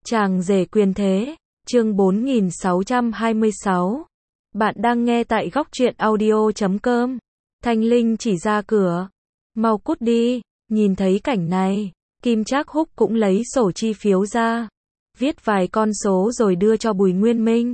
Chàng rể quyền thế, chương 4626. Bạn đang nghe tại góc truyện audio.com. Thanh Linh chỉ ra cửa. Mau cút đi, nhìn thấy cảnh này, Kim Trác Húc cũng lấy sổ chi phiếu ra, viết vài con số rồi đưa cho Bùi Nguyên Minh.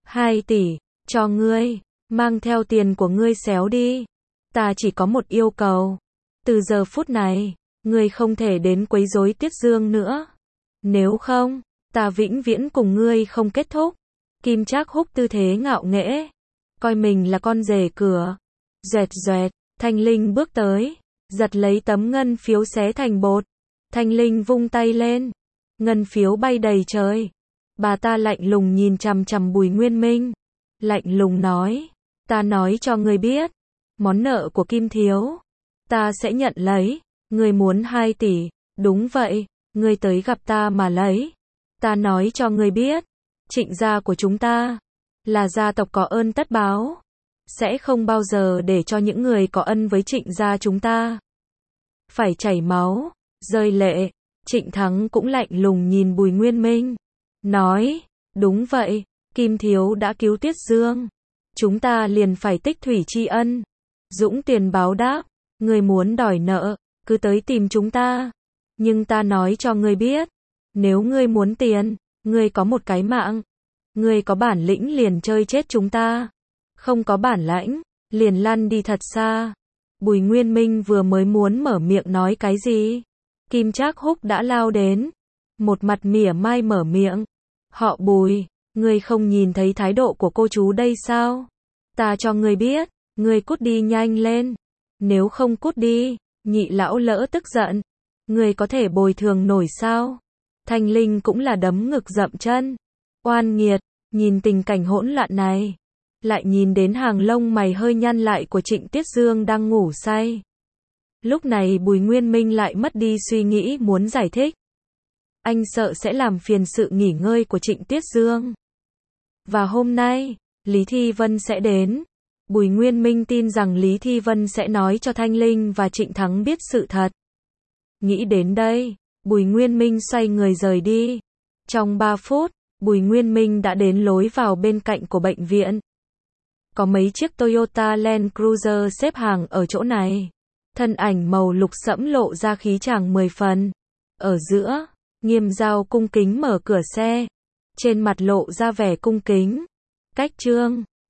2 tỷ, cho ngươi, mang theo tiền của ngươi xéo đi. Ta chỉ có một yêu cầu. Từ giờ phút này, ngươi không thể đến quấy rối Tiết Dương nữa. Nếu không, ta vĩnh viễn cùng ngươi không kết thúc. Kim Trác Húc tư thế ngạo nghễ, coi mình là con rể cửa. Doẹt doẹt, Thanh Linh bước tới, giật lấy tấm ngân phiếu xé thành bột. Thanh Linh vung tay lên, ngân phiếu bay đầy trời. Bà ta lạnh lùng nhìn chằm chằm Bùi Nguyên Minh, lạnh lùng nói, ta nói cho ngươi biết, món nợ của Kim thiếu, ta sẽ nhận lấy. Ngươi muốn 2 tỷ, đúng vậy, ngươi tới gặp ta mà lấy. Ta nói cho ngươi biết, Trịnh gia của chúng ta là gia tộc có ơn tất báo, sẽ không bao giờ để cho những người có ân với Trịnh gia chúng ta phải chảy máu, rơi lệ. Trịnh Thắng cũng lạnh lùng nhìn Bùi Nguyên Minh, nói, đúng vậy, Kim thiếu đã cứu Tiết Dương, chúng ta liền phải tích thủy tri ân, dũng tiền báo đáp. Ngươi muốn đòi nợ, cứ tới tìm chúng ta. Nhưng ta nói cho ngươi biết, nếu ngươi muốn tiền, ngươi có một cái mạng. Ngươi có bản lĩnh liền chơi chết chúng ta, không có bản lãnh, liền lăn đi thật xa. Bùi Nguyên Minh vừa mới muốn mở miệng nói cái gì, Kim Trác Húc đã lao đến, một mặt mỉa mai mở miệng. Họ Bùi, ngươi không nhìn thấy thái độ của cô chú đây sao? Ta cho ngươi biết, ngươi cút đi nhanh lên. Nếu không cút đi, nhị lão lỡ tức giận, ngươi có thể bồi thường nổi sao? Thanh Linh cũng là đấm ngực dậm chân. Oan nghiệt, nhìn tình cảnh hỗn loạn này, lại nhìn đến hàng lông mày hơi nhăn lại của Trịnh Tiết Dương đang ngủ say. Lúc này Bùi Nguyên Minh lại mất đi suy nghĩ muốn giải thích. Anh sợ sẽ làm phiền sự nghỉ ngơi của Trịnh Tiết Dương. Và hôm nay, Lý Thi Vân sẽ đến. Bùi Nguyên Minh tin rằng Lý Thi Vân sẽ nói cho Thanh Linh và Trịnh Thắng biết sự thật. Nghĩ đến đây, Bùi Nguyên Minh xoay người rời đi. Trong 3 phút, Bùi Nguyên Minh đã đến lối vào bên cạnh của bệnh viện. Có mấy chiếc Toyota Land Cruiser xếp hàng ở chỗ này. Thân ảnh màu lục sẫm lộ ra khí chàng 10 phần. Ở giữa, Nghiêm Giao cung kính mở cửa xe, trên mặt lộ ra vẻ cung kính. Cách Trương